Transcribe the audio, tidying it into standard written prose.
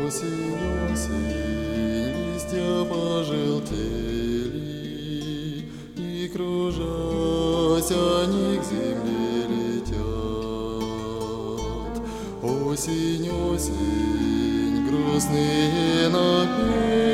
Осень, осень, листья пожелтели, и, кружась, они к земле летят. Осень, осень, грустные напевы